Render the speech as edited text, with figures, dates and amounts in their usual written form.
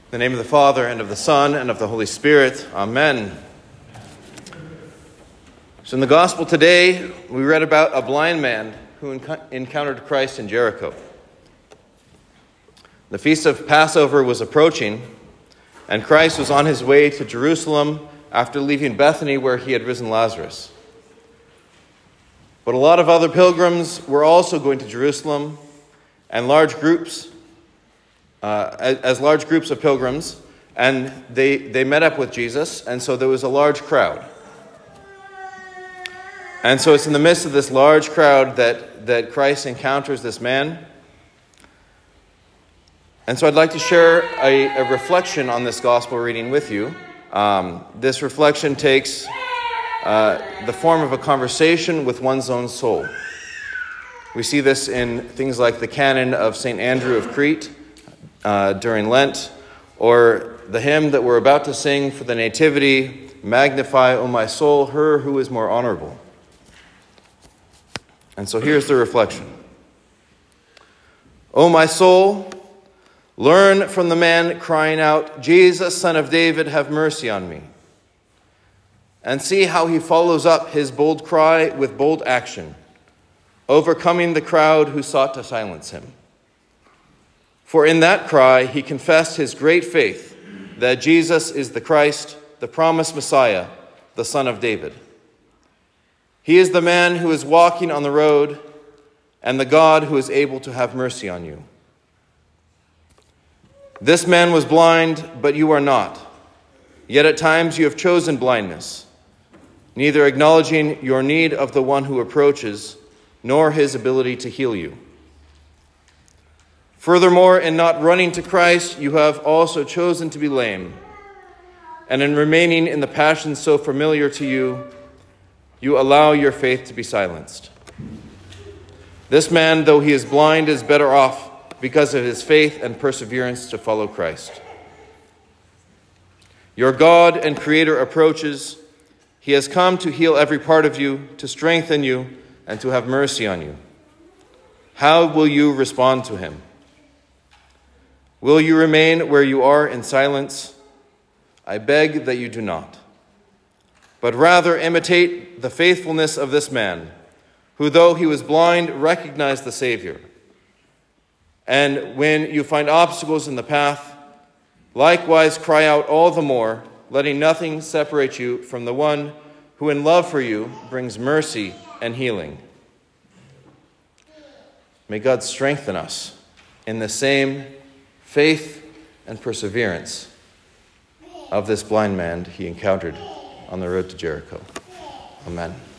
In the name of the Father, and of the Son, and of the Holy Spirit. Amen. So in the Gospel today, we read about a blind man who encountered Christ in Jericho. The feast of Passover was approaching, and Christ was on his way to Jerusalem after leaving Bethany where he had risen Lazarus. But a lot of other pilgrims were also going to Jerusalem, and large groups of pilgrims, and they met up with Jesus, and so there was a large crowd. And so it's in the midst of this large crowd that Christ encounters this man. And so I'd like to share a reflection on this gospel reading with you. This reflection takes the form of a conversation with one's own soul. We see this in things like the canon of St. Andrew of Crete, during Lent, or the hymn that we're about to sing for the Nativity, "Magnify, O my soul, her who is more honorable." And so here's the reflection. O my soul, learn from the man crying out, "Jesus, Son of David, have mercy on me." And see how he follows up his bold cry with bold action, overcoming the crowd who sought to silence him. For in that cry, he confessed his great faith that Jesus is the Christ, the promised Messiah, the Son of David. He is the man who is walking on the road and the God who is able to have mercy on you. This man was blind, but you are not. Yet at times you have chosen blindness, neither acknowledging your need of the one who approaches, nor his ability to heal you. Furthermore, in not running to Christ, you have also chosen to be lame. And in remaining in the passions so familiar to you, you allow your faith to be silenced. This man, though he is blind, is better off because of his faith and perseverance to follow Christ. Your God and Creator approaches. He has come to heal every part of you, to strengthen you, and to have mercy on you. How will you respond to him? Will you remain where you are in silence? I beg that you do not. But rather imitate the faithfulness of this man, who, though he was blind, recognized the Savior. And when you find obstacles in the path, likewise cry out all the more, letting nothing separate you from the one who in love for you brings mercy and healing. May God strengthen us in the same faith and perseverance of this blind man he encountered on the road to Jericho. Amen.